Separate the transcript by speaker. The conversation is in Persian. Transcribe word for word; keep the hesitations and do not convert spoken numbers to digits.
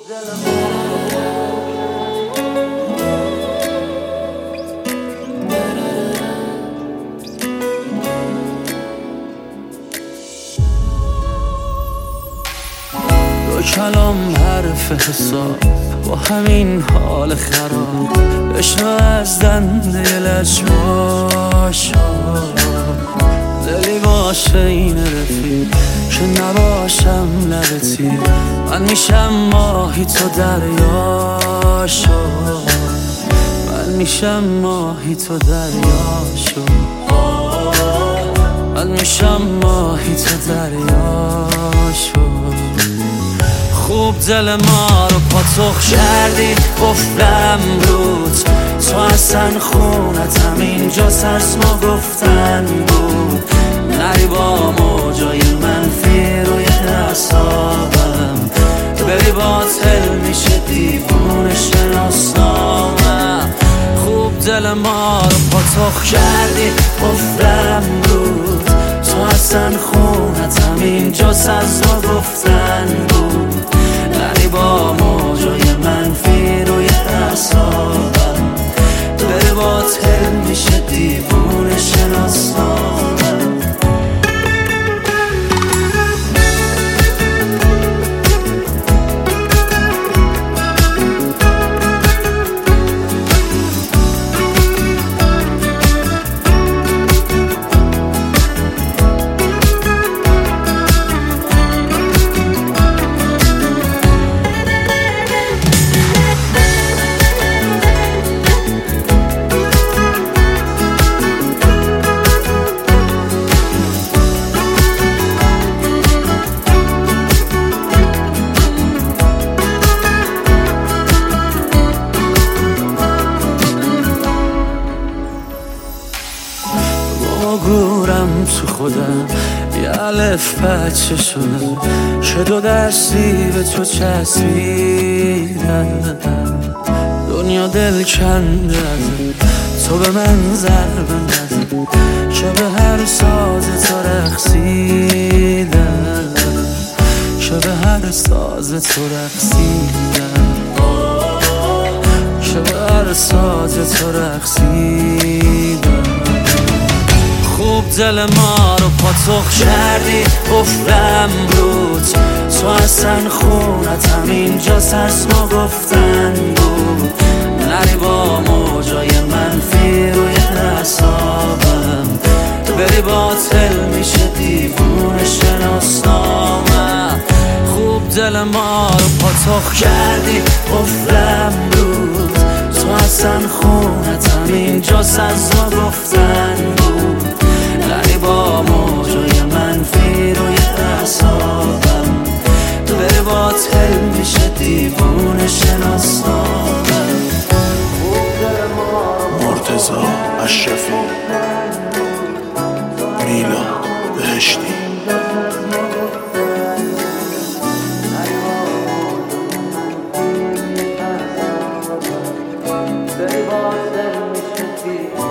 Speaker 1: دو کلام حرف حساب با همین حال خراب بشنو از دنده لجباش دلی باشه این رفیق که نباشم لبتی من میشم ماهی تو دریاشو من میشم ماهی تو دریاشو من میشم ماهی تو دریاشو خوب دل ما رو پاتوخ کردی قفلم رود تو اصلا خونتم اینجاست از ما گفتن بود نری با موجای منفی روی اعصابم بری باطل میشه دیوونه شناسنامم خوب دل ما رو پاتوخ کردی قفلم رود تو اصلا خونتم اینجاست از ما گفتن بود نری با موجای منفی روی اعصابم بره باطل میشه دیوونه شناسنامم گورم تو خودم یه الف بچه شدم که دو دستی به تو چسبیدم دنیا دل کنده تو به من ضربه نزن که به هر ساز تو رقصیدم که به هر ساز تو رقصیدم که به هر ساز تو رقصیدم خوب دل ما رو پاتوخ کردی قفلم رود تو اصلا خونتم اینجاست از ما گفتن بود نری با موجای منفی روی اعصابم بری باطل میشه دیوونه شناسنامم خوب دل ما رو پاتوخ کردی قفلم رود تو اصلا خونتم اینجاست از ما گفتن بود نری با موجای منفی روی اعصابم بره باطل میشه دیوونه شناسنامم
Speaker 2: مرتضی اشرفی میلاد بهشتی
Speaker 1: بری باطل میشه دیوونه